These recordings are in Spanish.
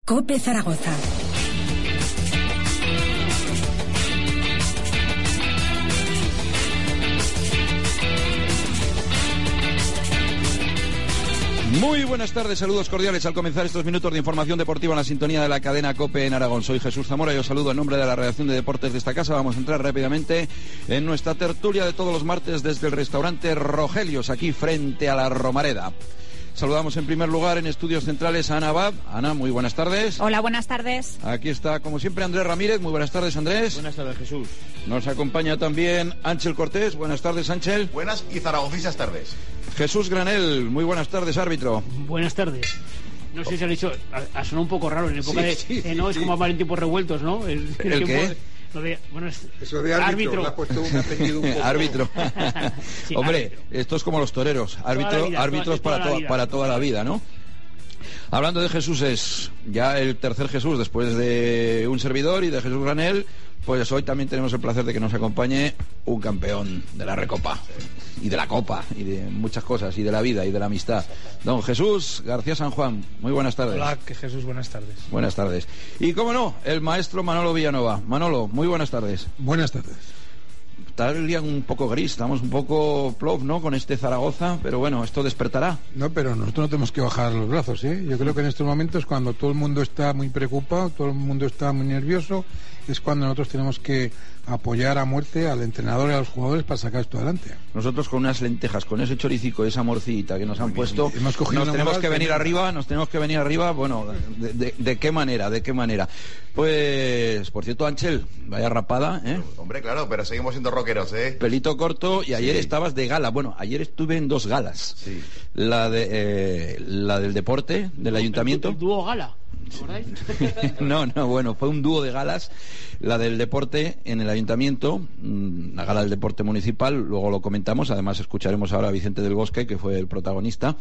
COPE Zaragoza. Muy buenas tardes, saludos cordiales al comenzar estos minutos de información deportiva en la sintonía de la cadena COPE en Aragón. Soy Jesús Zamora y os saludo en nombre de la redacción de deportes de esta casa. Vamos a entrar rápidamente en nuestra tertulia de todos los martes desde el restaurante Rogelios, aquí frente a la Romareda. Saludamos en primer lugar en estudios centrales a Ana Abad. Ana, muy buenas tardes. Hola, buenas tardes. Aquí está, como siempre, Andrés Ramírez. Muy buenas tardes, Andrés. Buenas tardes, Jesús. Nos acompaña también Ángel Cortés. Buenas tardes, Ángel. Buenas y zaragozistas tardes. Jesús Granel. Muy buenas tardes, árbitro. Buenas tardes. No sé si han dicho, ha sonado un poco raro en época no, es como hablar en tiempos revueltos, ¿no? ¿El qué? Eso de árbitro. Le has puesto un apellido un poco. Árbitro. Sí, Hombre, árbitro. Esto es como los toreros. Árbitros para toda la vida, ¿no? Hablando de Jesús, es ya el tercer Jesús después de un servidor y de Jesús Granel. Pues hoy también tenemos el placer de que nos acompañe un campeón de la Recopa y de la Copa y de muchas cosas y de la vida y de la amistad. Don Jesús García San Juan, muy buenas tardes. Hola, que Jesús, buenas tardes. Buenas tardes. Y cómo no, el maestro Manolo Villanova. Manolo, muy buenas tardes. Buenas tardes. Está el día un poco gris, estamos un poco plov, ¿no? Con este Zaragoza, pero bueno, esto despertará. No, pero nosotros no tenemos que bajar los brazos, ¿eh? Yo creo que en estos momentos, cuando todo el mundo está muy preocupado, todo el mundo está muy nervioso, es cuando nosotros tenemos que apoyar a muerte al entrenador y a los jugadores para sacar esto adelante. Nosotros con unas lentejas, con ese choricico, esa morcillita que nos han puesto, nos tenemos que venir arriba, bueno, ¿de qué manera? Pues, por cierto, Ángel, vaya rapada, ¿eh? Hombre, claro, pero seguimos siendo rockeros, ¿eh? Pelito corto, y ayer estabas de gala. Bueno, ayer estuve en dos galas. Sí. La del deporte, del ayuntamiento. ¿El dúo gala? No, bueno, fue un dúo de galas. La del deporte en el ayuntamiento, la gala del deporte municipal, luego lo comentamos, además escucharemos ahora a Vicente del Bosque, que fue el protagonista.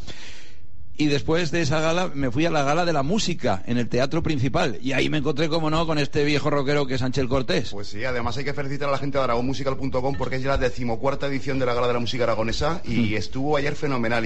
Y después de esa gala me fui a la gala de la música en el Teatro Principal y ahí me encontré, como no, con este viejo rockero que es Ángel Cortés. Pues sí, además hay que felicitar a la gente de aragonmusical.com porque es ya la 14ª edición de la gala de la música aragonesa y estuvo ayer fenomenal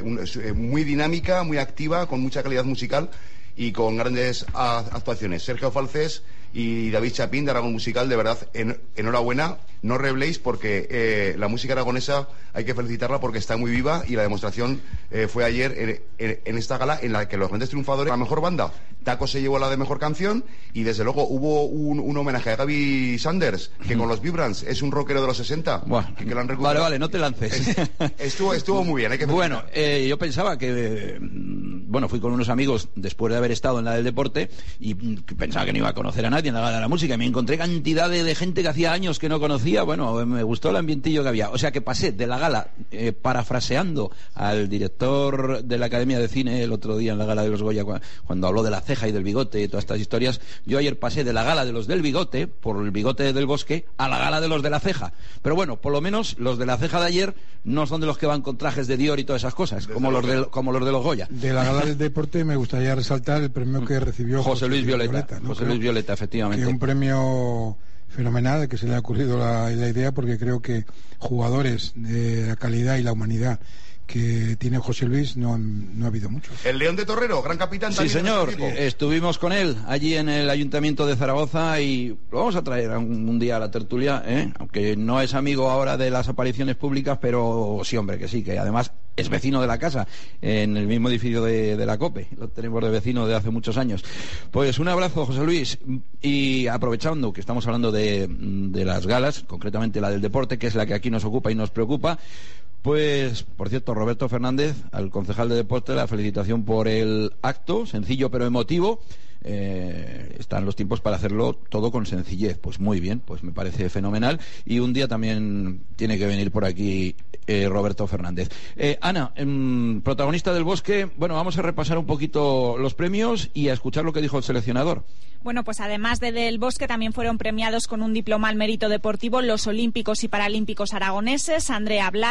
y muy dinámica, muy activa, con mucha calidad musical y con grandes actuaciones. Sergio Falcés y David Chapín de Aragón Musical, de verdad, enhorabuena. No rebléis porque la música aragonesa hay que felicitarla porque está muy viva y la demostración fue ayer en esta gala en la que los grandes triunfadores, la mejor banda, Taco se llevó la de mejor canción y desde luego hubo un homenaje a Gaby Sanders que con los Vibrants es un rockero de los 60 bueno, que lo han recuperado. Vale, no te lances. Estuvo muy bien, hay que felicitar. Bueno, yo pensaba que fui con unos amigos después de haber estado en la del deporte y pensaba que no iba a conocer a nadie en la gala de la música y me encontré cantidad de gente que hacía años que no conocía. Bueno, me gustó el ambientillo que había, o sea que pasé de la gala parafraseando al director de la Academia de Cine el otro día en la gala de los Goya cuando habló de la ceja y del bigote y todas estas historias. Yo ayer pasé de la gala de los del bigote, por el bigote del Bosque, a la gala de los de la ceja, pero bueno, por lo menos los de la ceja de ayer no son de los que van con trajes de Dior y todas esas cosas, como los de los Goya. De la gala del deporte me gustaría resaltar el premio que recibió José Luis Violeta, ¿no? José Luis Violeta, efectivamente. Que un premio fenomenal, que se le ha ocurrido la idea, porque creo que jugadores de la calidad y la humanidad que tiene José Luis no ha habido mucho. El León de Torrero, gran capitán sí, también. Señor, estuvimos con él allí en el Ayuntamiento de Zaragoza y lo vamos a traer un día a la tertulia, aunque no es amigo ahora de las apariciones públicas, pero sí, hombre, que sí, que además es vecino de la casa, en el mismo edificio de la COPE, lo tenemos de vecino de hace muchos años. Pues un abrazo, José Luis, y aprovechando que estamos hablando de las galas, concretamente la del deporte, que es la que aquí nos ocupa y nos preocupa, pues, por cierto, Roberto Fernández, al concejal de deporte, la felicitación por el acto, sencillo pero emotivo. Están los tiempos para hacerlo todo con sencillez. Pues muy bien, pues me parece fenomenal. Y un día también tiene que venir por aquí Roberto Fernández. Ana, protagonista del Bosque, bueno, vamos a repasar un poquito los premios y a escuchar lo que dijo el seleccionador. Bueno, pues además de Del Bosque también fueron premiados con un diploma al mérito deportivo los olímpicos y paralímpicos aragoneses, Andrea Blas, Jorge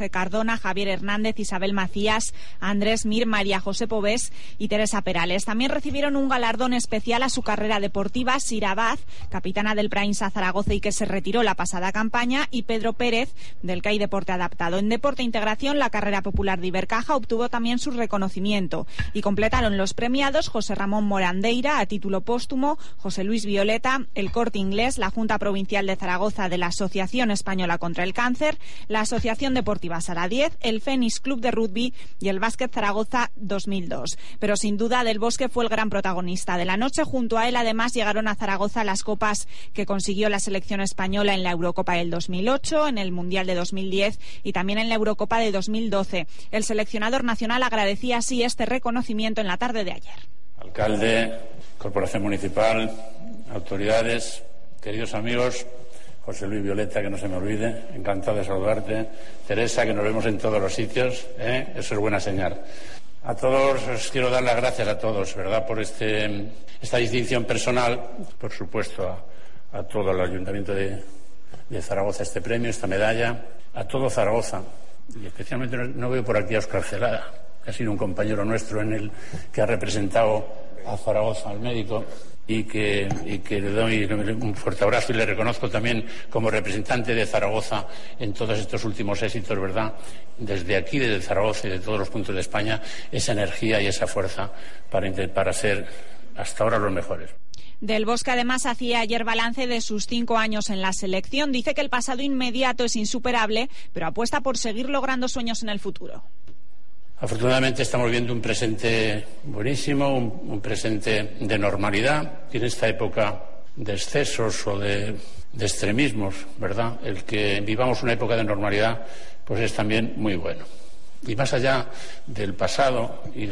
Jorge Cardona, Javier Hernández, Isabel Macías, Andrés Mir, María José Povés y Teresa Perales. También recibieron un galardón especial a su carrera deportiva Sira Abad, capitana del Prainsa Zaragoza y que se retiró la pasada campaña, y Pedro Pérez, del CAI Deporte Adaptado. En Deporte e Integración, la carrera popular de Ibercaja obtuvo también su reconocimiento y completaron los premiados José Ramón Morandeira a título póstumo, José Luis Violeta, el Corte Inglés, la Junta Provincial de Zaragoza de la Asociación Española contra el Cáncer, la Asociación Deportiva Sala 10, el Fénix Club de Rugby y el Básquet Zaragoza 2002. Pero sin duda Del Bosque fue el gran protagonista de la noche. Junto a él además llegaron a Zaragoza las copas que consiguió la selección española en la Eurocopa del 2008, en el Mundial de 2010 y también en la Eurocopa de 2012. El seleccionador nacional agradecía así este reconocimiento en la tarde de ayer. Alcalde, Corporación Municipal, autoridades, queridos amigos, José Luis Violeta, que no se me olvide, encantado de saludarte. Teresa, que nos vemos en todos los sitios, eso es buena señal. A todos os quiero dar las gracias a todos, ¿verdad?, por esta distinción personal, por supuesto a todo el Ayuntamiento de Zaragoza este premio, esta medalla, a todo Zaragoza, y especialmente no veo por aquí a Óscar Celada, que ha sido un compañero nuestro que ha representado a Zaragoza, al médico, y que le doy un fuerte abrazo y le reconozco también como representante de Zaragoza en todos estos últimos éxitos, ¿verdad?, desde aquí, desde Zaragoza y de todos los puntos de España, esa energía y esa fuerza para ser hasta ahora los mejores. Del Bosque además hacía ayer balance de sus 5 años en la selección. Dice que el pasado inmediato es insuperable, pero apuesta por seguir logrando sueños en el futuro. Afortunadamente estamos viendo un presente buenísimo, un presente de normalidad. Y en esta época de excesos o de extremismos, ¿verdad?, el que vivamos una época de normalidad pues es también muy bueno. Y más allá del pasado y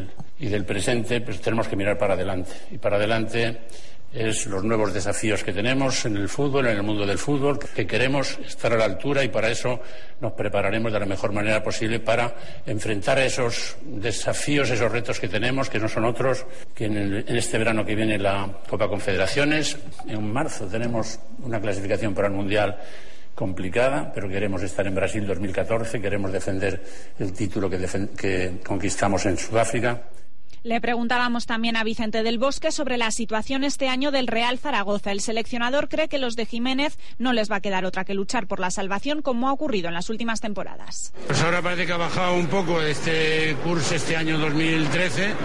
del presente, pues tenemos que mirar para adelante. Y para adelante es los nuevos desafíos que tenemos en el fútbol, en el mundo del fútbol, que queremos estar a la altura y para eso nos prepararemos de la mejor manera posible para enfrentar a esos desafíos, esos retos que tenemos, que no son otros, que en este verano que viene la Copa Confederaciones. En marzo tenemos una clasificación para el Mundial complicada, pero queremos estar en Brasil 2014, queremos defender el título que conquistamos en Sudáfrica. Le preguntábamos también a Vicente Del Bosque sobre la situación este año del Real Zaragoza. El seleccionador cree que los de Jiménez no les va a quedar otra que luchar por la salvación, como ha ocurrido en las últimas temporadas. Pues ahora parece que ha bajado un poco este curso este año 2013.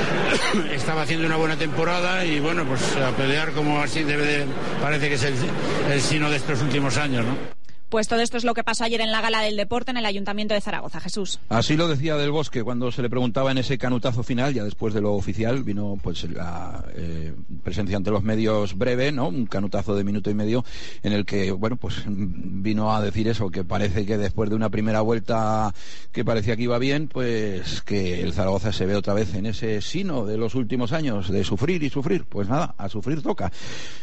Estaba haciendo una buena temporada y bueno, pues a pelear como así parece que es el sino de estos últimos años, ¿no? Pues todo esto es lo que pasó ayer en la Gala del Deporte en el Ayuntamiento de Zaragoza. Jesús. Así lo decía Del Bosque cuando se le preguntaba en ese canutazo final, ya después de lo oficial, vino pues la presencia ante los medios breve, ¿no?, un canutazo de minuto y medio en el que, bueno, pues vino a decir eso, que parece que después de una primera vuelta que parecía que iba bien, pues que el Zaragoza se ve otra vez en ese sino de los últimos años, de sufrir y sufrir. Pues nada, a sufrir toca.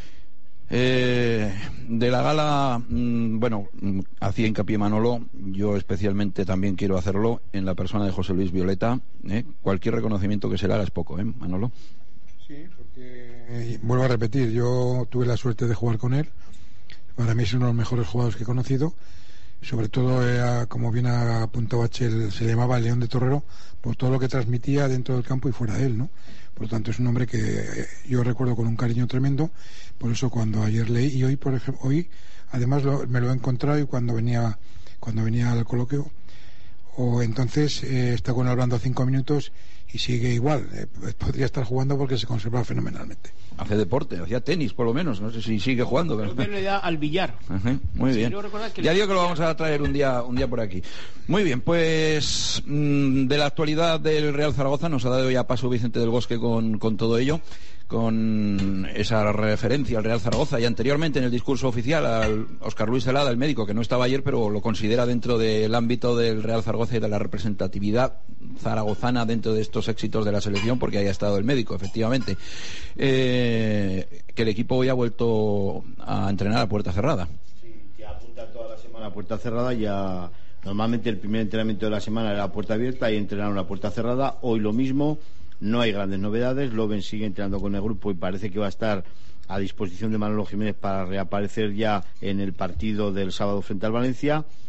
De la gala, bueno, hacía hincapié Manolo, yo especialmente también quiero hacerlo en la persona de José Luis Violeta. Cualquier reconocimiento que se le haga es poco, Manolo. Sí, porque vuelvo a repetir, yo tuve la suerte de jugar con él. Para mí es uno de los mejores jugadores que he conocido. Sobre todo, como bien ha apuntado H, se le llamaba el León de Torrero por todo lo que transmitía dentro del campo y fuera de él, ¿no? Por lo tanto, es un hombre que yo recuerdo con un cariño tremendo. Por eso, cuando ayer leí, y hoy, por ejemplo, hoy además me lo he encontrado, y cuando venía al coloquio, o entonces está con él hablando 5 minutos y sigue igual. Podría estar jugando porque se conserva fenomenalmente. Hace deporte, hacía tenis por lo menos, no sé si sigue jugando. Pero le da al billar. Muy bien. Ya digo que lo vamos a traer un día por aquí. Muy bien, pues de la actualidad del Real Zaragoza nos ha dado ya paso Vicente Del Bosque con todo ello, con esa referencia al Real Zaragoza, y anteriormente en el discurso oficial al Óscar Luis Celada, el médico, que no estaba ayer pero lo considera dentro del ámbito del Real Zaragoza y de la representatividad zaragozana dentro de estos éxitos de la selección, porque haya estado el médico, efectivamente, que el equipo hoy ha vuelto a entrenar a puerta cerrada. Sí, ya apunta toda la semana a puerta cerrada. Ya normalmente el primer entrenamiento de la semana era a puerta abierta y entrenaron a puerta cerrada. Hoy lo mismo. No hay grandes novedades. Loven sigue entrenando con el grupo y parece que va a estar a disposición de Manolo Jiménez para reaparecer ya en el partido del sábado frente al Valencia.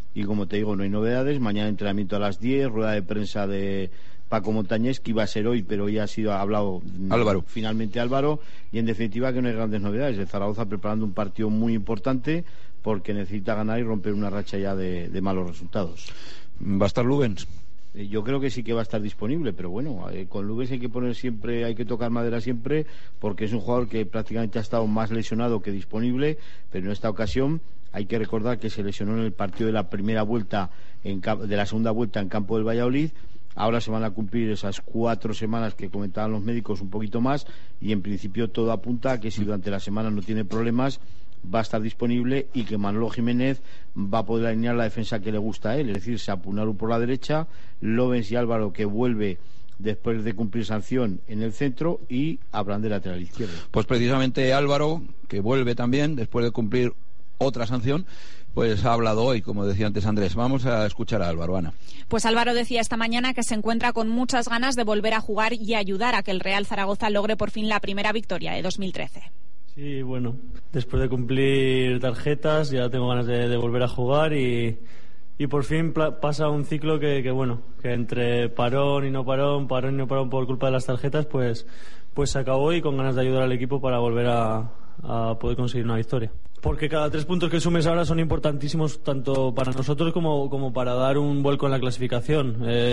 y como te digo, no hay novedades. Mañana entrenamiento a las 10, rueda de prensa de Paco Montañés, que iba a ser hoy, pero ya ha sido hablado finalmente Álvaro, y en definitiva que no hay grandes novedades. El Zaragoza preparando un partido muy importante porque necesita ganar y romper una racha ya de malos resultados. ¿Va a estar Lubens? Yo creo que sí que va a estar disponible, pero bueno, con Lubens hay que tocar madera siempre, porque es un jugador que prácticamente ha estado más lesionado que disponible, pero en esta ocasión hay que recordar que se lesionó en el partido de la primera vuelta, de la segunda vuelta en campo del Valladolid. Ahora se van a cumplir esas 4 semanas que comentaban los médicos, un poquito más, y en principio todo apunta a que si durante la semana no tiene problemas, va a estar disponible, y que Manolo Jiménez va a poder alinear la defensa que le gusta a él, es decir, Sapunaru por la derecha, Lobens y Álvaro, que vuelve después de cumplir sanción, en el centro, y Abraham de lateral izquierdo. Pues precisamente Álvaro, que vuelve también después de cumplir otra sanción, pues ha hablado hoy, como decía antes Andrés. Vamos a escuchar a Álvaro, Ana. Pues Álvaro decía esta mañana que se encuentra con muchas ganas de volver a jugar y ayudar a que el Real Zaragoza logre por fin la primera victoria de 2013. Sí, bueno, después de cumplir tarjetas ya tengo ganas de volver a jugar y por fin pasa un ciclo que entre parón y no parón por culpa de las tarjetas, pues se acabó, y con ganas de ayudar al equipo para volver a poder conseguir una victoria. Porque cada 3 puntos que sumes ahora son importantísimos tanto para nosotros como para dar un vuelco en la clasificación.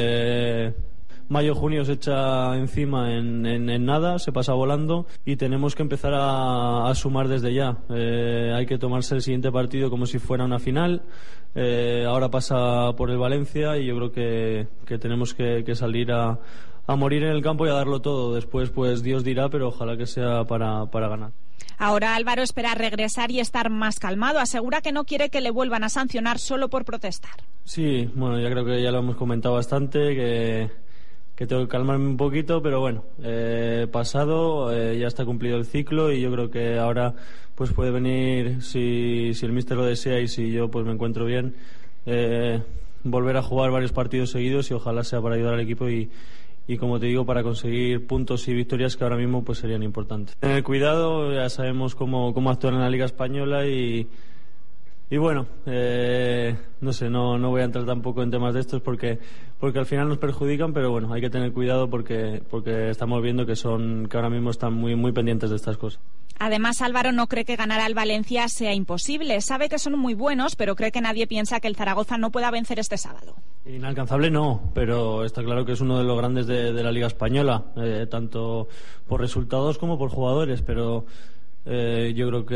Mayo-junio se echa encima en nada, se pasa volando, y tenemos que empezar a sumar desde ya. Hay que tomarse el siguiente partido como si fuera una final. Ahora pasa por el Valencia, y yo creo que tenemos que salir a morir en el campo y a darlo todo. Después pues Dios dirá, pero ojalá que sea para ganar. Ahora Álvaro espera regresar y estar más calmado. Asegura que no quiere que le vuelvan a sancionar solo por protestar. Sí, bueno, ya creo que ya lo hemos comentado bastante, que tengo que calmarme un poquito, pero bueno, pasado, ya está cumplido el ciclo, y yo creo que ahora pues puede venir, si el míster lo desea y si yo pues me encuentro bien, volver a jugar varios partidos seguidos, y ojalá sea para ayudar al equipo y como te digo, para conseguir puntos y victorias que ahora mismo pues serían importantes. Tener cuidado, ya sabemos cómo actuar en la Liga Española, y bueno, no sé, no voy a entrar tampoco en temas de estos porque al final nos perjudican, pero bueno, hay que tener cuidado porque estamos viendo que ahora mismo están muy, muy pendientes de estas cosas. Además, Álvaro no cree que ganar al Valencia sea imposible. Sabe que son muy buenos, pero cree que nadie piensa que el Zaragoza no pueda vencer este sábado. Inalcanzable no, pero está claro que es uno de los grandes de la Liga Española, tanto por resultados como por jugadores, pero yo creo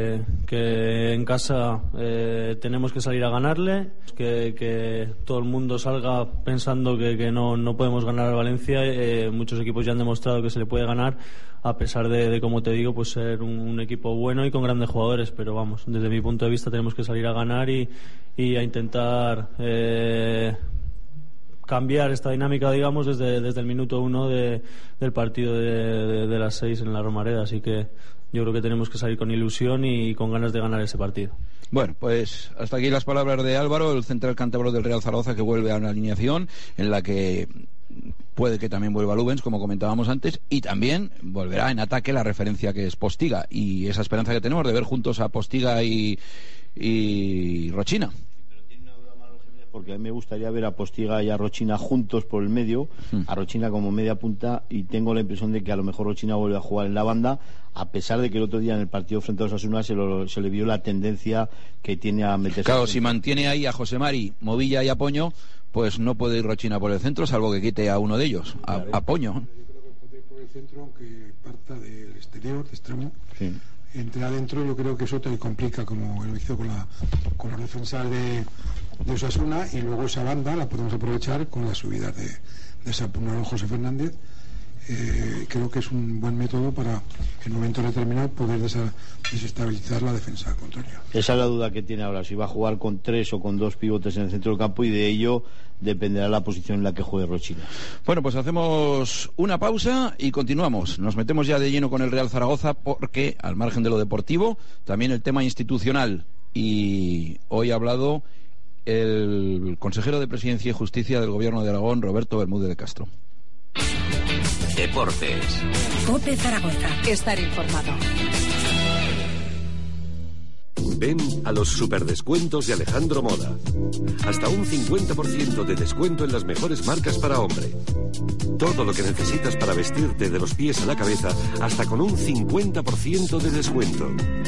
que en casa tenemos que salir a ganarle, que todo el mundo salga pensando que no podemos ganar al Valencia. Muchos equipos ya han demostrado que se le puede ganar, a pesar de como te digo, pues ser un equipo bueno y con grandes jugadores, pero vamos, desde mi punto de vista tenemos que salir a ganar y a intentar cambiar esta dinámica, digamos, desde el minuto 1 del partido de las 6 en la Romareda, así que yo creo que tenemos que salir con ilusión y con ganas de ganar ese partido. Bueno, pues hasta aquí las palabras de Álvaro, el central cántabro del Real Zaragoza, que vuelve a una alineación en la que puede que también vuelva Lubens, como comentábamos antes, y también volverá en ataque la referencia que es Postiga, y esa esperanza que tenemos de ver juntos a Postiga y Rochina. Porque a mí me gustaría ver a Postiga y a Rochina juntos por el medio, a Rochina como media punta, y tengo la impresión de que a lo mejor Rochina vuelve a jugar en la banda, a pesar de que el otro día en el partido frente a Osasuna se le vio la tendencia que tiene a meterse. Claro, si mantiene ahí a José Mari, Movilla y Apoño, pues no puede ir Rochina por el centro, salvo que quite a uno de ellos, a Apoño. Yo creo que puede ir por el centro, aunque parta del exterior, de extremo. Sí. Entre adentro, yo creo que eso te complica, como lo hizo con los defensas de Osasuna, y luego esa banda la podemos aprovechar con las subidas de Sapunaru José Fernández. Creo que es un buen método para en momentos determinados poder desestabilizar la defensa contraria. Esa es la duda que tiene ahora, si va a jugar con 3 o con 2 pivotes en el centro del campo, y de ello dependerá la posición en la que juegue Rochina. Bueno, pues hacemos una pausa y continuamos. Nos metemos ya de lleno con el Real Zaragoza, porque al margen de lo deportivo, también el tema institucional, y hoy ha hablado el consejero de Presidencia y Justicia del Gobierno de Aragón, Roberto Bermúdez de Castro. Deportes. COPE Zaragoza. Estar informado. Ven a los superdescuentos de Alejandro Moda. Hasta un 50% de descuento en las mejores marcas para hombre. Todo lo que necesitas para vestirte de los pies a la cabeza, hasta con un 50% de descuento.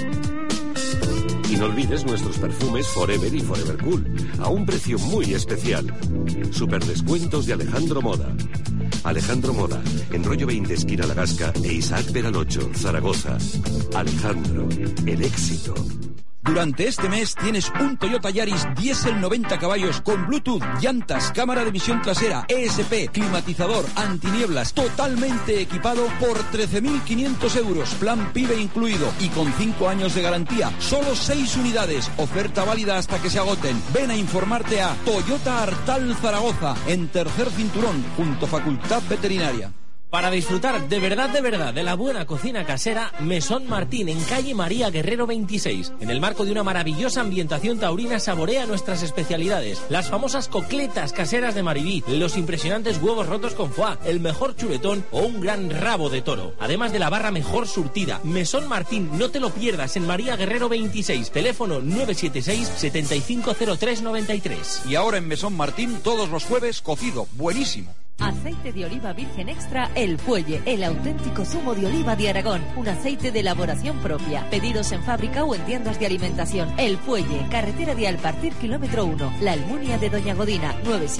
Y no olvides nuestros perfumes Forever y Forever Cool, a un precio muy especial. Superdescuentos de Alejandro Moda. Alejandro Moda, en Rollo 20, esquina La Gasca, e Isaac Peralocho, Zaragoza. Alejandro, el éxito. Durante este mes tienes un Toyota Yaris diésel 90 caballos con Bluetooth, llantas, cámara de visión trasera, ESP, climatizador, antinieblas, totalmente equipado por 13.500 euros, plan PIBE incluido y con 5 años de garantía. Solo 6 unidades, oferta válida hasta que se agoten. Ven a informarte a Toyota Artal Zaragoza, en tercer cinturón, junto a Facultad Veterinaria. Para disfrutar de verdad de la buena cocina casera, Mesón Martín, en calle María Guerrero 26. En el marco de una maravillosa ambientación taurina, saborea nuestras especialidades. Las famosas cocletas caseras de Maribí, los impresionantes huevos rotos con foie, el mejor chuletón o un gran rabo de toro. Además de la barra mejor surtida. Mesón Martín, no te lo pierdas, en María Guerrero 26. Teléfono 976 750393. Y ahora en Mesón Martín, todos los jueves, cocido, buenísimo. Aceite de oliva virgen extra El Fuelle, el auténtico zumo de oliva de Aragón. Un aceite de elaboración propia. Pedidos en fábrica o en tiendas de alimentación. El Fuelle, carretera de Alpartir, kilómetro 1. La Almunia de Doña Godina,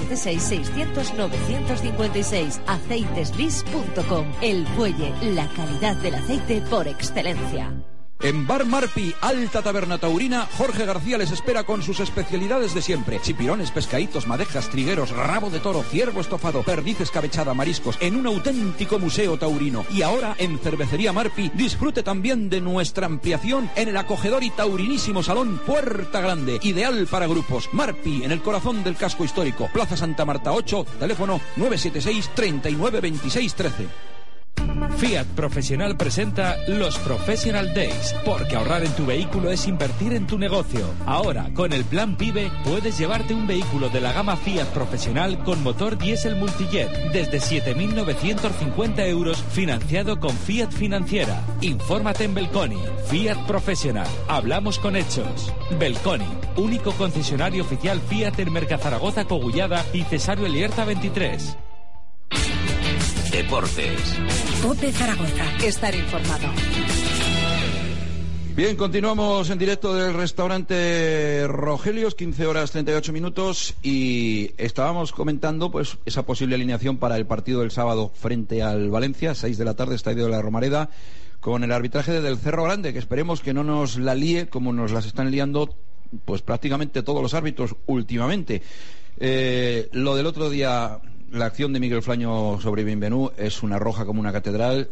976-600-956. Aceiteslis.com. El Fuelle, la calidad del aceite por excelencia. En Bar Marpi, alta taberna taurina, Jorge García les espera con sus especialidades de siempre. Chipirones, pescaditos, madejas, trigueros, rabo de toro, ciervo estofado, perdiz escabechada, mariscos, en un auténtico museo taurino. Y ahora, en Cervecería Marpi, disfrute también de nuestra ampliación en el acogedor y taurinísimo salón Puerta Grande, ideal para grupos. Marpi, en el corazón del casco histórico. Plaza Santa Marta 8, teléfono 976 39 26 13. Fiat Profesional presenta los Professional Days, porque ahorrar en tu vehículo es invertir en tu negocio. Ahora, con el plan PIBE, puedes llevarte un vehículo de la gama Fiat Profesional con motor diésel multijet desde 7.950 euros, financiado con Fiat Financiera. Infórmate en Belconi. Fiat Profesional. Hablamos con hechos. Belconi, único concesionario oficial Fiat en Mercazaragoza, Cogullada y Cesario Elierta 23. Deportes. COPE Zaragoza. Estar informado. Bien, continuamos en directo del restaurante Rogelios, 15 horas 38 minutos, y estábamos comentando pues esa posible alineación para el partido del sábado frente al Valencia, 6 de la tarde, Estadio de la Romareda, con el arbitraje del Cerro Grande, que esperemos que no nos la líe como nos las están liando pues prácticamente todos los árbitros últimamente. Lo del otro día, la acción de Miguel Flaño sobre Bienvenú es una roja como una catedral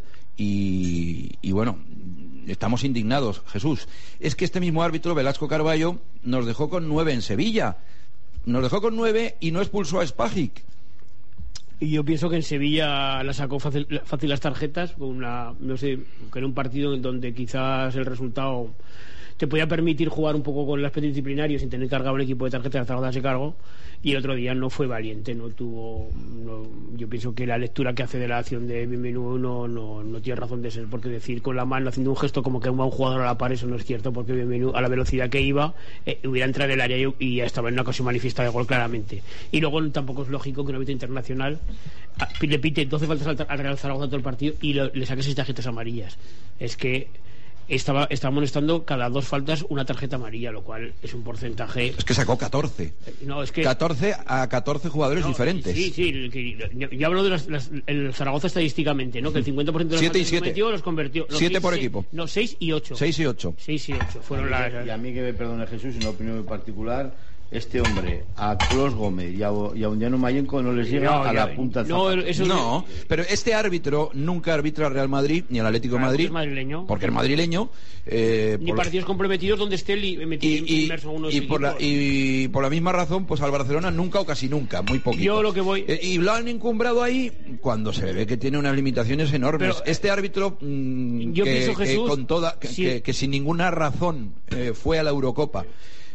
y bueno, estamos indignados, Jesús. Es que este mismo árbitro, Velasco Carballo, nos dejó con 9 en Sevilla. Nos dejó con 9 y no expulsó a Spajic. Y yo pienso que en Sevilla la sacó fácil las tarjetas, con no sé, que era un partido en donde quizás el resultado te podía permitir jugar un poco con el aspecto disciplinario sin tener cargado el equipo de tarjetas hasta darse cargo, y el otro día no fue valiente, yo pienso que la lectura que hace de la acción de Bienvenu no tiene razón de ser, porque decir con la mano haciendo un gesto como que va un jugador a la par, eso no es cierto, porque Bienvenu a la velocidad que iba hubiera entrado en el área y ya estaba en una ocasión manifiesta de gol claramente. Y luego tampoco es lógico que un árbitro internacional le pite 12 faltas al Real Zaragoza todo el partido y le saque 6 tarjetas amarillas. Es que estaba amonestando cada 2 faltas una tarjeta amarilla, lo cual es un porcentaje. Es que sacó 14. No, es que 14 a 14 jugadores diferentes. Sí, yo hablo de el Zaragoza estadísticamente, ¿no? Que el 50% de los 7 y 7 cometió los convirtió. 7 por equipo. No, 6 y 8. 6 y 8. 6 y 8 fueron las. Y a mí que me perdone Jesús, en una opinión muy particular, este hombre a Clos Gómez y a Undiano Mayenco no les llega a la punta. No, pero este árbitro nunca arbitra al Real Madrid ni al Atlético de Madrid, porque es madrileño. Ni partidos comprometidos donde esté inmerso uno de sus equipos. Y por la misma razón, pues al Barcelona nunca o casi nunca, muy poquito. Yo lo que voy. Y lo han encumbrado ahí cuando se ve que tiene unas limitaciones enormes. Pero, este árbitro, yo pienso, Jesús, con toda, que sin ninguna razón fue a la Eurocopa,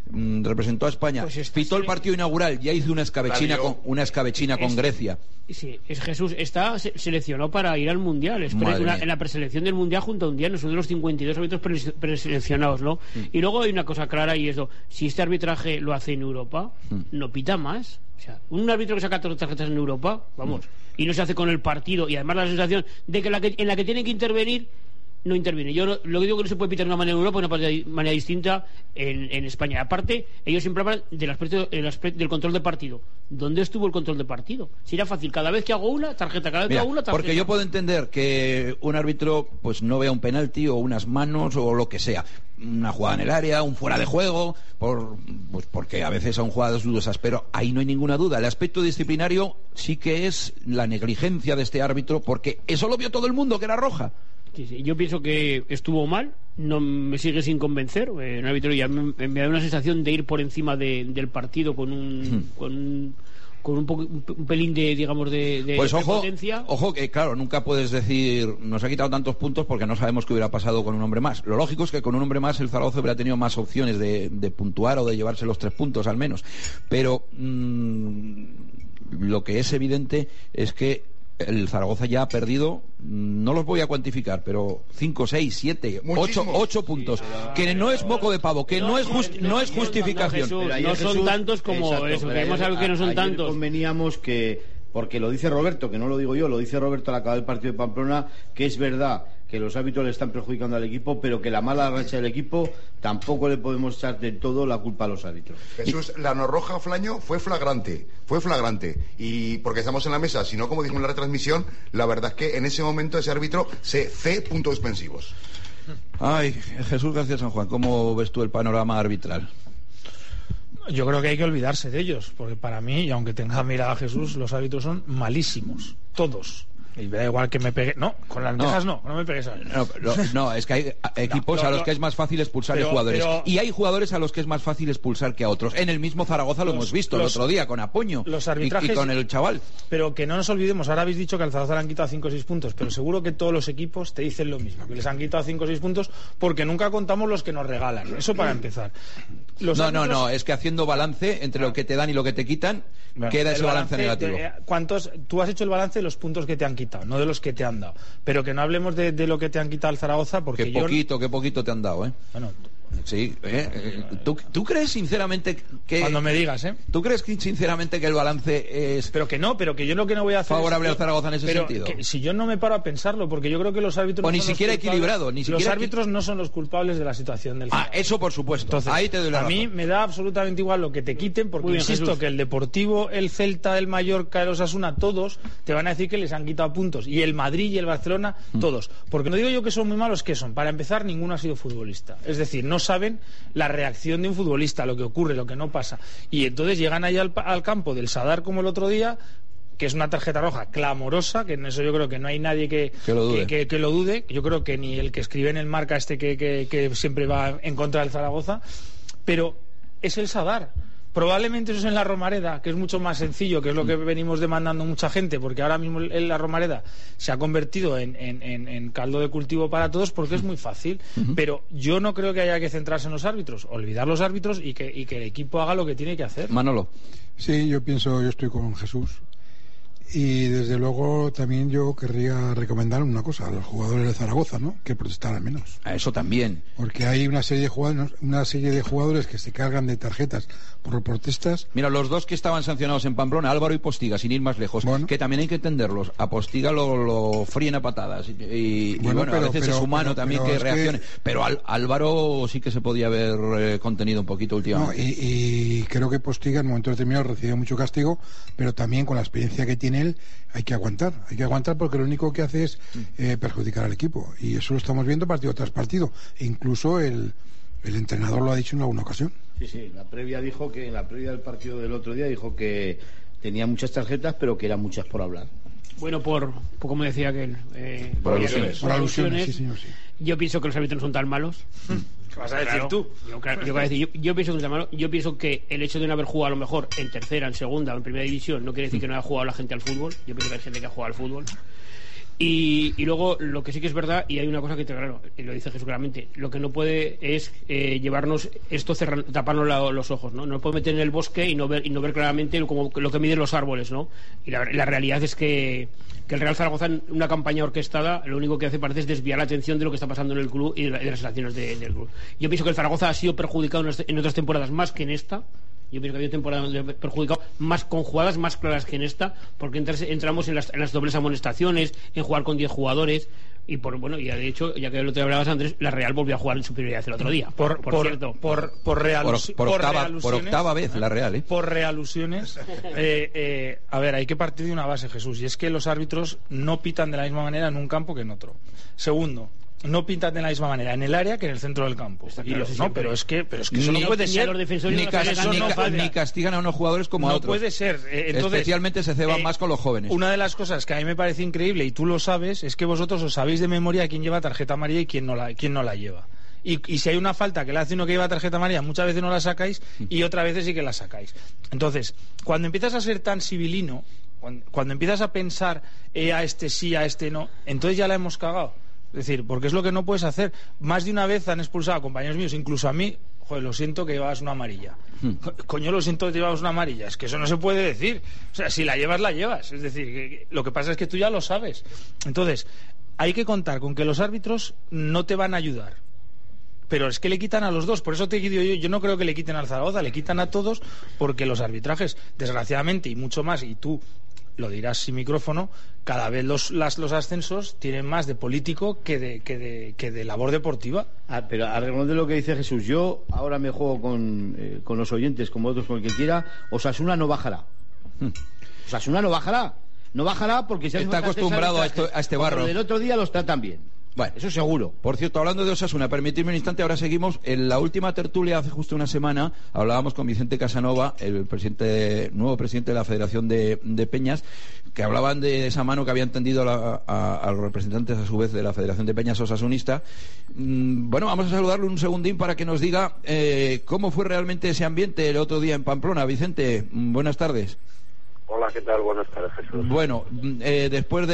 representó a España, Pues pitó el partido inaugural, ya hizo una escabechina con Grecia. Sí, Jesús está seleccionado para ir al Mundial. En la preselección del Mundial junto a un día, no son de los 52 árbitros preseleccionados, ¿no? Y luego hay una cosa clara, y es si este arbitraje lo hace en Europa, no pita más. O sea, un árbitro que saca todas las tarjetas en Europa, vamos, y no se hace con el partido, y además la sensación de que en la que tienen que intervenir no interviene. Yo lo que digo que no se puede pitar de una manera en Europa y de una manera distinta en España. Aparte, ellos siempre hablan del aspecto del control de partido. ¿Dónde estuvo el control de partido? Si era fácil, cada vez que hago una tarjeta, Porque yo puedo entender que un árbitro pues no vea un penalti o unas manos o lo que sea, una jugada en el área, un fuera de juego, porque a veces son jugadas dudosas, pero ahí no hay ninguna duda. El aspecto disciplinario sí que es la negligencia de este árbitro, porque eso lo vio todo el mundo, que era roja. Sí. Yo pienso que estuvo mal, no me sigue sin convencer. Un árbitro ya me da una sensación de ir por encima del partido con un pelín de pues potencia. Ojo que claro, nunca puedes decir nos ha quitado tantos puntos porque no sabemos qué hubiera pasado con un hombre más. Lo lógico es que con un hombre más el Zaragoza hubiera tenido más opciones de puntuar o de llevarse los 3 puntos al menos, pero lo que es evidente es que el Zaragoza ya ha perdido, no los voy a cuantificar, pero 5, 6, 7, 8 puntos, que no es moco de pavo, que no es justificación. No son tantos como eso, queremos saber que no son tantos. Conveníamos que, porque lo dice Roberto, que no lo digo yo, lo dice Roberto al acabar el partido de Pamplona, que es verdad que los árbitros le están perjudicando al equipo, pero que la mala racha del equipo tampoco le podemos echar de todo la culpa a los árbitros. Jesús, la no roja Flaño fue flagrante, y porque estamos en la mesa, si no, como dijimos en la retransmisión, la verdad es que en ese momento ese árbitro se puntos suspensivos. Ay, Jesús García San Juan, ¿cómo ves tú el panorama arbitral? Yo creo que hay que olvidarse de ellos, porque para mí, y aunque tenga mirada a Jesús, los árbitros son malísimos, todos. Y me da igual que me pegue. No, con las lentejas no me pegues a mí. No, es que hay equipos a los que es más fácil expulsar jugadores. Y hay jugadores a los que es más fácil expulsar que a otros. En el mismo Zaragoza lo hemos visto el otro día con Apoño los arbitrajes, y con el chaval. Pero que no nos olvidemos, ahora habéis dicho que al Zaragoza le han quitado 5 o 6 puntos, pero seguro que todos los equipos te dicen lo mismo, que les han quitado 5 o 6 puntos porque nunca contamos los que nos regalan. Eso para empezar. No, es que haciendo balance entre lo que te dan y lo que te quitan, queda ese balance negativo. Tú has hecho el balance de los puntos que te han quitado, no de los que te han dado, pero que no hablemos de lo que te han quitado al Zaragoza, porque qué poquito te han dado, Bueno, sí, ¿Tú crees sinceramente que cuando me digas, ¿Tú crees sinceramente que el balance es pero que yo lo que no voy a hacer favorable al Zaragoza en ese sentido? Si yo no me paro a pensarlo, porque yo creo que los árbitros o ni siquiera equilibrado, los árbitros no son los culpables de la situación del Zaragoza. Eso por supuesto. Entonces, ahí te doy la razón. A mí me da absolutamente igual lo que te quiten, porque insisto que el Deportivo, el Celta, el Mallorca, el Osasuna, todos te van a decir que les han quitado puntos, y el Madrid y el Barcelona, todos. Porque no digo yo que son muy malos, que son. Para empezar, ninguno ha sido futbolista. Es decir, no saben la reacción de un futbolista, lo que ocurre, lo que no pasa. Y entonces llegan ahí al campo del Sadar como el otro día, que es una tarjeta roja clamorosa, que en eso yo creo que no hay nadie que lo dude. Yo creo que ni el que escribe en el Marca que siempre va en contra del Zaragoza, pero es el Sadar. Probablemente eso es en la Romareda, que es mucho más sencillo, que es lo que venimos demandando mucha gente, porque ahora mismo en la Romareda se ha convertido en caldo de cultivo para todos, porque es muy fácil. Pero yo no creo que haya que centrarse en los árbitros, olvidar los árbitros y que el equipo haga lo que tiene que hacer. Manolo. Sí, yo estoy con Jesús. Y desde luego también yo querría recomendar una cosa a los jugadores de Zaragoza, ¿no? Que protestaran menos. A eso también. Porque hay una serie de jugadores que se cargan de tarjetas por protestas. Mira, los dos que estaban sancionados en Pamplona, Álvaro y Postiga, sin ir más lejos, que también hay que entenderlos. A Postiga lo fríen a patadas y a veces es humano también que reaccione. Pero Álvaro sí que se podía haber contenido un poquito últimamente. Y creo que Postiga en un momento determinado recibió mucho castigo, pero también con la experiencia que tiene él, hay que aguantar porque lo único que hace es perjudicar al equipo, y eso lo estamos viendo partido tras partido, e incluso el entrenador lo ha dicho en alguna ocasión. Sí, en la previa del partido del otro día dijo que tenía muchas tarjetas, pero que eran muchas por hablar. Bueno, por como decía aquel, por alusiones. Sí, señor, sí. Yo pienso que los árbitros no son tan malos. ¿Qué vas a decir tú? Yo pienso que no son tan malos. Yo pienso que el hecho de no haber jugado a lo mejor en tercera, en segunda o en primera división no quiere decir que no haya jugado la gente al fútbol. Yo pienso que hay gente que ha jugado al fútbol. Y luego lo que sí que es verdad, y hay una cosa que claro, y lo dice Jesús claramente, lo que no puede es llevarnos esto, taparnos los ojos, ¿no? No puede meter en el bosque y no ver claramente como lo que miden los árboles, ¿no? Y la realidad es que el Real Zaragoza, en una campaña orquestada, lo único que hace parece es desviar la atención de lo que está pasando en el club y de las acciones del club. Yo pienso que el Zaragoza ha sido perjudicado en otras temporadas más que en esta. Yo pienso que había temporadas perjudicado más con jugadas más claras que en esta, porque entramos en las dobles amonestaciones, en jugar con 10 jugadores. Y y de hecho, ya que lo te hablabas, Andrés, la Real volvió a jugar en superioridad el otro día. Por octava vez la Real, ¿eh? Por realusiones. A ver, hay que partir de una base, Jesús, y es que los árbitros no pitan de la misma manera en un campo que en otro. Segundo, no pintan de la misma manera en el área que en el centro del campo. Pero es que eso no puede ser. Ni castigan a unos jugadores como a otros. No puede ser. Entonces, especialmente se ceban más con los jóvenes. Una de las cosas que a mí me parece increíble, y tú lo sabes, es que vosotros os sabéis de memoria quién lleva tarjeta amarilla y quién no la lleva. Y si hay una falta que le hace uno que lleva tarjeta amarilla, muchas veces no la sacáis y otras veces sí que la sacáis. Entonces, cuando empiezas a ser tan civilino, cuando empiezas a pensar a este sí, a este no, entonces ya la hemos cagado. Es decir, porque es lo que no puedes hacer. Más de una vez han expulsado a compañeros míos, incluso a mí. Joder, lo siento que llevabas una amarilla. Coño, lo siento que llevabas una amarilla. Es que eso no se puede decir. O sea, si la llevas, la llevas. Es decir, lo que pasa es que tú ya lo sabes. Entonces, hay que contar con que los árbitros no te van a ayudar. Pero es que le quitan a los dos. Por eso te digo yo no creo que le quiten al Zaragoza, le quitan a todos, porque los arbitrajes, desgraciadamente, y mucho más, y tú lo dirás sin micrófono, cada vez los ascensos tienen más de político que de labor deportiva. Pero alrededor de lo que dice Jesús, yo ahora me juego con los oyentes, como otros, con el que quiera. Osasuna no bajará. Osasuna no bajará. No bajará porque se está acostumbrado a este barro. Del otro día los tratan bien. Bueno, eso seguro. Por cierto, hablando de Osasuna, permitidme un instante, ahora seguimos. En la última tertulia, hace justo una semana, hablábamos con Vicente Casanova, el nuevo presidente de la Federación de Peñas, que hablaban de esa mano que habían tendido a los representantes, a su vez, de la Federación de Peñas Osasunista. Bueno, vamos a saludarle un segundín para que nos diga cómo fue realmente ese ambiente el otro día en Pamplona. Vicente, buenas tardes. Hola, ¿qué tal? Buenas tardes, Jesús. Bueno, después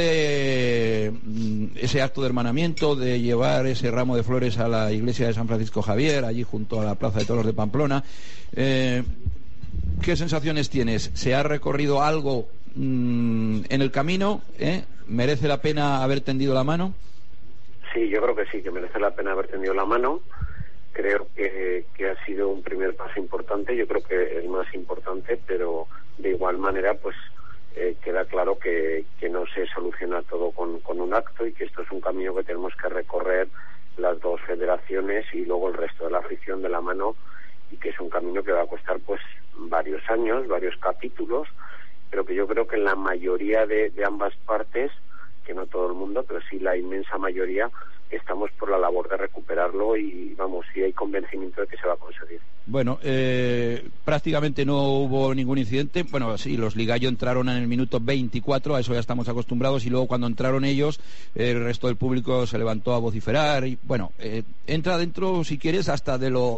de ese acto de hermanamiento, de llevar ese ramo de flores a la iglesia de San Francisco Javier, allí junto a la Plaza de Toros de Pamplona, ¿qué sensaciones tienes? ¿Se ha recorrido algo en el camino? ¿Merece la pena haber tendido la mano? Sí, yo creo que sí, que merece la pena haber tendido la mano. Creo que ha sido un primer paso importante, yo creo que el más importante, pero de igual manera pues queda claro que no se soluciona todo con un acto y que esto es un camino que tenemos que recorrer las dos federaciones y luego el resto de la afición de la mano, y que es un camino que va a costar pues varios años, varios capítulos, pero que yo creo que en la mayoría de ambas partes, que no todo el mundo, pero sí la inmensa mayoría, estamos por la labor de recuperarlo y vamos, sí hay convencimiento de que se va a conseguir. Bueno, prácticamente no hubo ningún incidente. Bueno, sí, los Ligallo entraron en el minuto 24, a eso ya estamos acostumbrados, y luego cuando entraron ellos, el resto del público se levantó a vociferar y bueno, entra dentro, si quieres, hasta de lo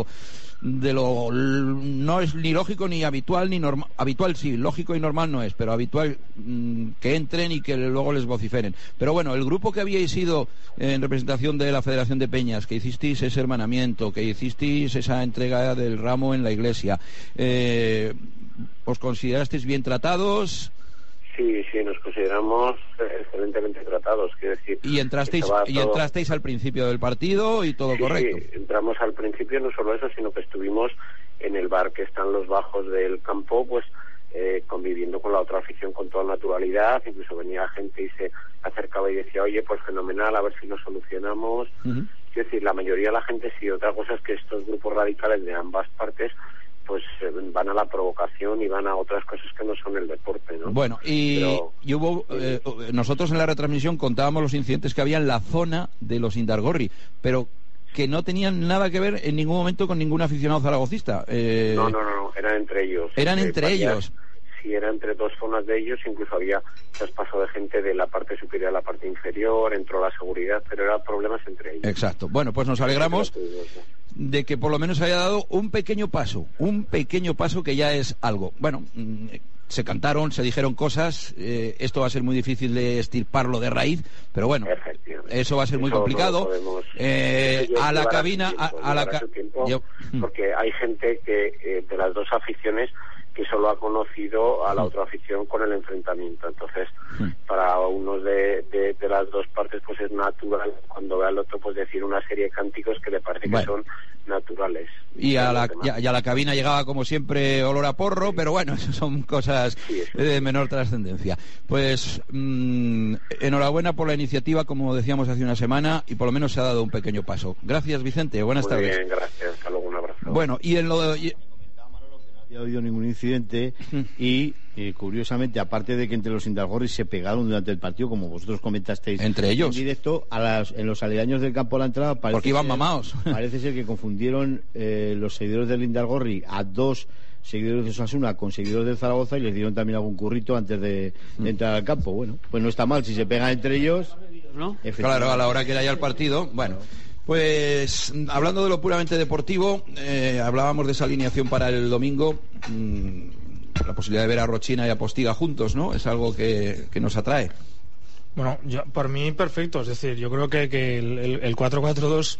no es ni lógico ni habitual ni normal. Habitual sí, lógico y normal no es, pero habitual que entren y que luego les vociferen. Pero bueno, el grupo que habíais ido en representación de la Federación de Peñas, que hicisteis ese hermanamiento, que hicisteis esa entrega del ramo en la iglesia, ¿os considerasteis bien tratados? Sí, nos consideramos excelentemente tratados, quiero decir. ¿Y entrasteis al principio del partido y todo correcto? Sí, entramos al principio, no solo eso, sino que estuvimos en el bar que está en los bajos del campo, pues conviviendo con la otra afición con toda naturalidad. Incluso venía gente y se acercaba y decía, oye, pues fenomenal, a ver si lo solucionamos. Quiero decir, la mayoría de la gente sí. Otra cosa es que estos grupos radicales de ambas partes pues van a la provocación y van a otras cosas que no son el deporte, ¿no? Bueno, y hubo nosotros en la retransmisión contábamos los incidentes que había en la zona de los Indargorri, pero que no tenían nada que ver en ningún momento con ningún aficionado zaragocista. No, eran entre ellos. Eran entre ellos. Sí, era entre dos zonas de ellos, incluso había traspaso de gente de la parte superior a la parte inferior, entró la seguridad, pero eran problemas entre ellos. Exacto. Bueno, pues nos alegramos de que por lo menos haya dado un pequeño paso que ya es algo. Bueno, se cantaron, se dijeron cosas, esto va a ser muy difícil de estirparlo de raíz, pero bueno, eso va a ser muy complicado. A la cabina, porque hay gente que de las dos aficiones que solo ha conocido a la otra afición con el enfrentamiento. Entonces, para unos de las dos partes, pues es natural cuando ve al otro, pues decir una serie de cánticos que le parece que son naturales. Y a la cabina llegaba, como siempre, olor a porro, pero bueno, eso son cosas de menor trascendencia. Pues enhorabuena por la iniciativa, como decíamos hace una semana, y por lo menos se ha dado un pequeño paso. Gracias, Vicente. Buenas tardes. Muy bien, gracias. Hasta luego, un abrazo. Bueno, y en lo de... No ha habido ningún incidente y curiosamente, aparte de que entre los Indalgorris se pegaron durante el partido, como vosotros comentasteis entre ellos en directo, en los aledaños del campo a la entrada, porque iban mamados. Parece ser que confundieron los seguidores del Indalgorri a dos seguidores de Osasuna con seguidores del Zaragoza y les dieron también algún currito antes de entrar al campo. Bueno, pues no está mal si se pegan entre ellos, ¿no? Claro, a la hora que era ya el partido. Bueno, pues hablando de lo puramente deportivo, hablábamos de esa alineación para el domingo, la posibilidad de ver a Rochina y a Postiga juntos, ¿no? Es algo que nos atrae. Bueno, por mí perfecto, es decir, yo creo que el 4-4-2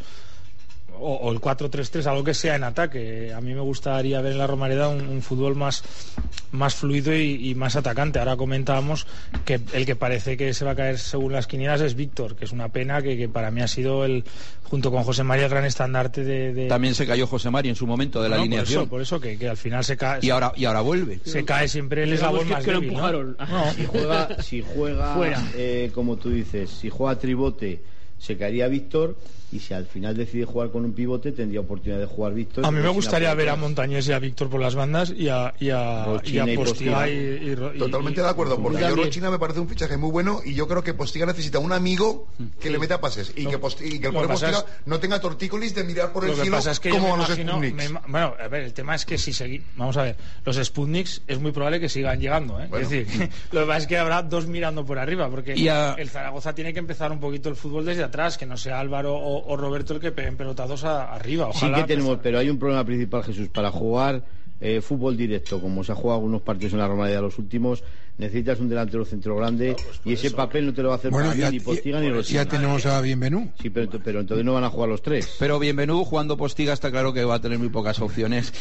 o el 4-3-3, algo que sea en ataque. A mí me gustaría ver en la Romareda un fútbol más fluido y más atacante. Ahora comentábamos que el que parece que se va a caer según las quinielas es Víctor, que es una pena, que para mí ha sido junto con José María, el gran estandarte de... También se cayó José María en su momento de la alineación. Por eso que al final se cae. Y ahora vuelve. Se cae siempre el eslabón más débil, ¿no? Si juega fuera. Como tú dices, si juega Tribote, se caería Víctor, y si al final decide jugar con un pivote, tendría oportunidad de jugar Víctor. A mí me gustaría ver a Montañés y a Víctor por las bandas y a Postiga totalmente de acuerdo, porque yo Rochina me parece un fichaje muy bueno, y yo creo que Postiga necesita un amigo que le meta pases y que el pobre Postiga no tenga tortícolis de mirar por el cielo como los Sputniks. Bueno, a ver, el tema es que si seguimos, vamos a ver, los Sputniks es muy probable que sigan llegando, Bueno. Es decir, lo que pasa es que habrá dos mirando por arriba, porque el Zaragoza tiene que empezar un poquito el fútbol desde atrás, que no sea Álvaro o Roberto el que peguen pelotazos arriba. Ojalá. Sí que tenemos, pero hay un problema principal, Jesús. Para jugar fútbol directo, como se ha jugado algunos partidos en la Romareda los últimos, necesitas un delantero centro grande, y ese papel no te lo va a hacer ni Postiga ni Rochina. Ya tenemos a Bienvenú. Sí, pero entonces no van a jugar los tres. Pero Bienvenú, jugando Postiga, está claro que va a tener muy pocas opciones.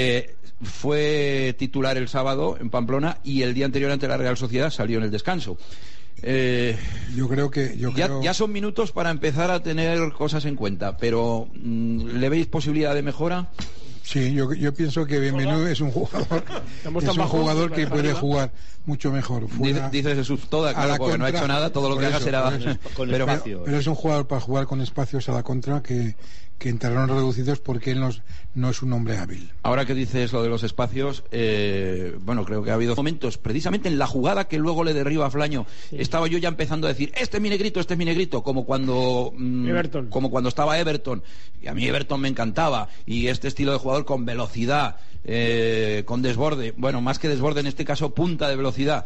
Fue titular el sábado en Pamplona, y el día anterior ante la Real Sociedad salió en el descanso. Yo creo que ya son minutos para empezar a tener cosas en cuenta, pero ¿le veis posibilidad de mejora? Sí, yo pienso que Bienvenido es un jugador que puede jugar mucho mejor. Dice Jesús toda, claro, porque no ha hecho nada, todo lo que haga será con espacio. Pero es un jugador para jugar con espacios a la contra que entrarán reducidos, porque él no es un hombre hábil. Ahora que dices lo de los espacios, bueno, creo que ha habido momentos, precisamente en la jugada que luego le derriba a Flaño, estaba yo ya empezando a decir, este es mi negrito, como cuando estaba Everton, y a mí Everton me encantaba, y este estilo de jugador con velocidad, con desborde, bueno, más que desborde en este caso, punta de velocidad,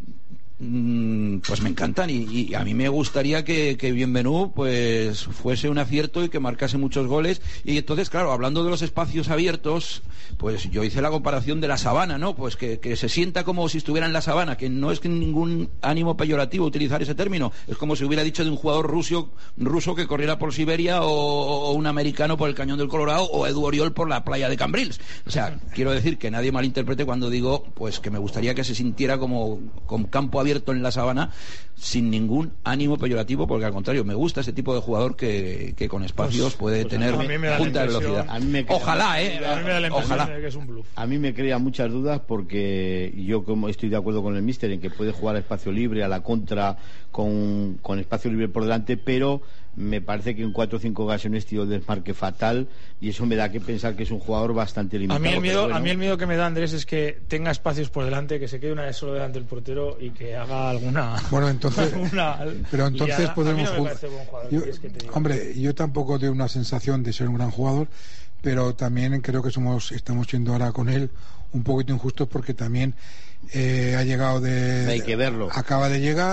pues me encantan, y a mí me gustaría que Bienvenú pues fuese un acierto y que marcase muchos goles. Y entonces, claro, hablando de los espacios abiertos, pues yo hice la comparación de la sabana, ¿no? Pues que se sienta como si estuviera en la sabana, que no es ningún ánimo peyorativo utilizar ese término, es como si hubiera dicho de un jugador ruso que corriera por Siberia, o un americano por el Cañón del Colorado, o Edu Oriol por la playa de Cambrils. O sea, quiero decir que nadie malinterprete cuando digo pues que me gustaría que se sintiera como con campo abierto en la sabana, sin ningún ánimo peyorativo, porque al contrario, me gusta ese tipo de jugador que con espacios puede tener punta de velocidad. Ojalá, ojalá. A mí me crea muchas dudas, porque yo como estoy de acuerdo con el míster en que puede jugar a espacio libre, a la contra, con espacio libre por delante, pero me parece que en 4 o 5 ocasiones estilo de desmarque fatal, y eso me da que pensar que es un jugador bastante limitado. A mí el miedo que me da, Andrés, es que tenga espacios por delante, que se quede una vez solo delante del portero y que haga alguna... Bueno, entonces... pero entonces podemos jugar... Hombre, yo tampoco tengo una sensación de ser un gran jugador, pero también creo que estamos siendo ahora con él un poquito injustos, porque también ha llegado hay que verlo. Acaba de llegar,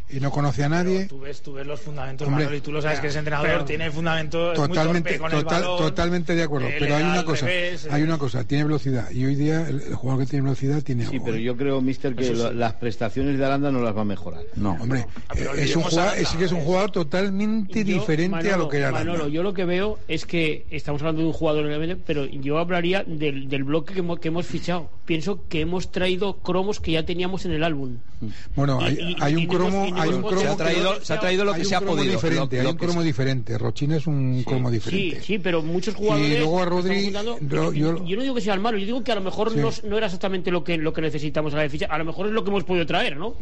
y no conoce a nadie. Tú ves los fundamentos, Hombre, Manolo, y tú lo sabes que ese entrenador tiene fundamentos totalmente de acuerdo, pero hay una cosa, tiene velocidad, y hoy día el jugador que tiene velocidad tiene Sí, algo. pero yo creo, mister, que las prestaciones de Aranda no las va a mejorar. No, hombre, es un jugador totalmente diferente a lo que era Aranda. Manolo, yo lo que veo es que estamos hablando de un jugador, pero yo hablaría del bloque que hemos fichado. Pienso que hemos traído cromos que ya teníamos en el álbum. Bueno, hay un cromo se ha traído lo que se ha podido. Hay un cromo diferente. Rochín es un cromo diferente. Sí, pero muchos jugadores. Y luego a Rodri. Yo no digo que sea el malo, yo digo que a lo mejor no era exactamente lo que necesitamos a la ficha. A lo mejor es lo que hemos podido traer, ¿no?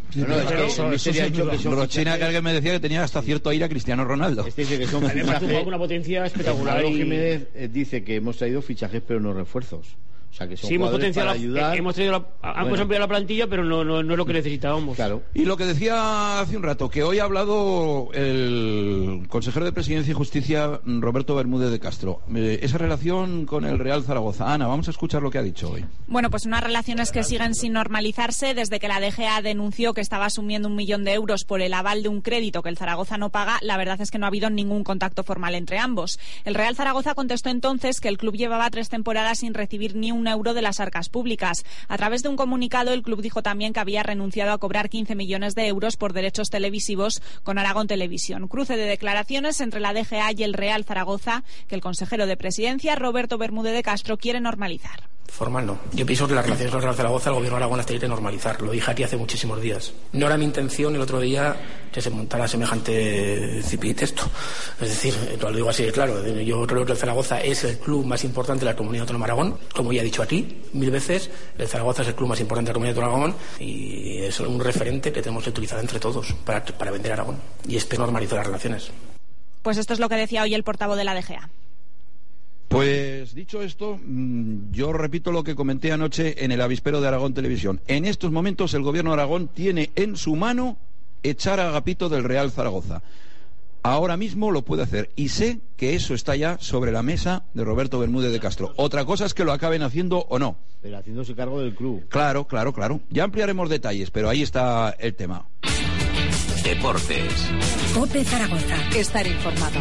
Rochina, que alguien me decía que tenía hasta cierto aire a Cristiano Ronaldo. Además, tú juegas con una potencia espectacular. Manolo Jiménez dice que hemos traído fichajes, pero no refuerzos. O sea, que son hemos potenciado hemos ampliado la plantilla, pero no es lo que necesitábamos. Claro. Y lo que decía hace un rato, que hoy ha hablado el consejero de Presidencia y Justicia, Roberto Bermúdez de Castro, esa relación con el Real Zaragoza. Ana, vamos a escuchar lo que ha dicho hoy. Bueno, pues unas relaciones que siguen sin normalizarse desde que la DGA denunció que estaba asumiendo 1 millón de euros por el aval de un crédito que el Zaragoza no paga. La verdad es que no ha habido ningún contacto formal entre ambos. El Real Zaragoza contestó entonces que el club llevaba 3 temporadas sin recibir ni un euro de las arcas públicas. A través de un comunicado, el club dijo también que había renunciado a cobrar 15 millones de euros por derechos televisivos con Aragón Televisión. Cruce de declaraciones entre la DGA y el Real Zaragoza que el consejero de Presidencia, Roberto Bermúdez de Castro, quiere normalizar. Formal no. Yo pienso que las relaciones con el Real Zaragoza, el gobierno de Aragón las tiene que normalizar. Lo dije aquí hace muchísimos días. No era mi intención el otro día que se montara semejante cipitesto. Es decir, lo digo así de claro. Yo creo que el Zaragoza es el club más importante de la Comunidad Autónoma de Aragón. Como ya he dicho aquí 1000 veces, el Zaragoza es el club más importante de la Comunidad Autónoma de Aragón y es un referente que tenemos que utilizar entre todos para vender Aragón. Y este normalizó las relaciones. Pues esto es lo que decía hoy el portavoz de la DGA. Pues dicho esto, yo repito lo que comenté anoche en el avispero de Aragón Televisión. En estos momentos el gobierno de Aragón tiene en su mano echar a Agapito del Real Zaragoza. Ahora mismo lo puede hacer y sé que eso está ya sobre la mesa de Roberto Bermúdez de Castro. Otra cosa es que lo acaben haciendo o no. Pero haciéndose cargo del club. Claro. Ya ampliaremos detalles, pero ahí está el tema. Deportes. COPE Zaragoza. Estar informado.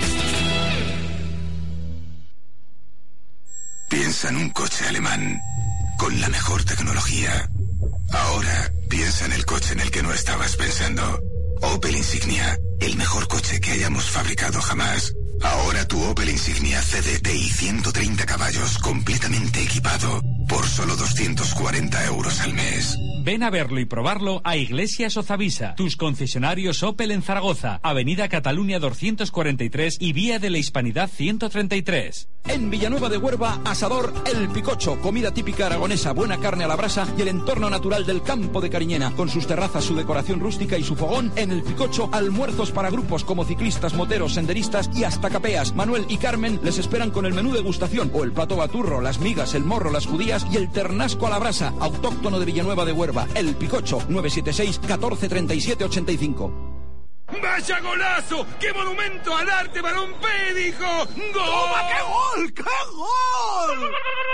Piensa en un coche alemán con la mejor tecnología. Ahora piensa en el coche en el que no estabas pensando. Opel Insignia, el mejor coche que hayamos fabricado jamás. Ahora tu Opel Insignia CDTI 130 caballos completamente equipado por solo 240 euros al mes. Ven a verlo y probarlo a Iglesias Ozavisa, tus concesionarios Opel en Zaragoza, Avenida Cataluña 243 y Vía de la Hispanidad 133. En Villanueva de Huerva, asador El Picocho, comida típica aragonesa, buena carne a la brasa y el entorno natural del campo de Cariñena, con sus terrazas, su decoración rústica y su fogón. En El Picocho, almuerzos para grupos como ciclistas, moteros, senderistas y hasta capeas. Manuel y Carmen les esperan con el menú degustación o el plato baturro, las migas, el morro, las judías y el ternasco a la brasa, autóctono de Villanueva de Huerva. El Picocho, 976 14 37 85. ¡Vaya golazo! ¡Qué monumento al arte, balón Pédico! ¡Gol! ¡Toma, qué gol! ¡Qué gol!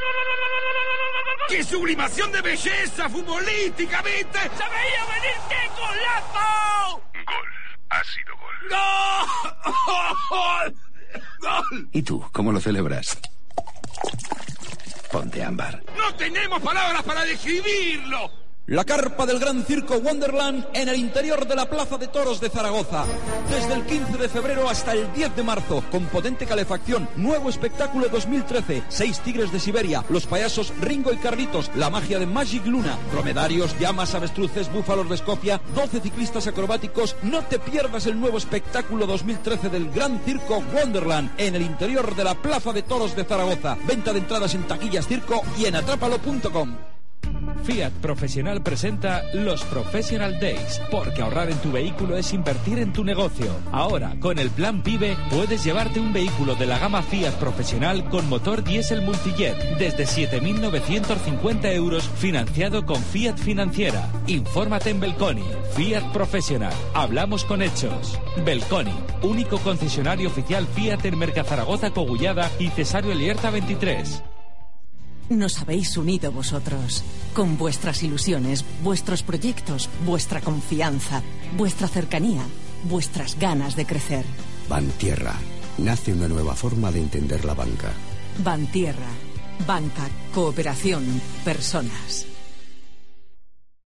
¡Qué sublimación de belleza futbolísticamente! ¡Se veía venir! ¡Qué golazo! Gol. Ha sido gol. ¡Gol! ¡Gol! ¿Y tú, cómo lo celebras? Ponte ámbar. ¡No tenemos palabras para describirlo! La carpa del Gran Circo Wonderland en el interior de la Plaza de Toros de Zaragoza. Desde el 15 de febrero hasta el 10 de marzo, con potente calefacción, nuevo espectáculo 2013, 6 tigres de Siberia, los payasos Ringo y Carlitos, la magia de Magic Luna, dromedarios, llamas, avestruces, búfalos de Escocia, 12 ciclistas acrobáticos. No te pierdas el nuevo espectáculo 2013 del Gran Circo Wonderland en el interior de la Plaza de Toros de Zaragoza. Venta de entradas en taquillas Circo y en atrápalo.com. Fiat Profesional presenta los Professional Days, porque ahorrar en tu vehículo es invertir en tu negocio. Ahora, con el plan PIBE, puedes llevarte un vehículo de la gama Fiat Profesional con motor diésel multijet desde 7.950 euros, financiado con Fiat Financiera. Infórmate en Belconi. Fiat Profesional. Hablamos con hechos. Belconi, único concesionario oficial Fiat en Mercazaragoza, Cogullada y Cesario Elierta 23. Nos habéis unido vosotros, con vuestras ilusiones, vuestros proyectos, vuestra confianza, vuestra cercanía, vuestras ganas de crecer. Bantierra. Nace una nueva forma de entender la banca. Bantierra. Banca, cooperación, personas.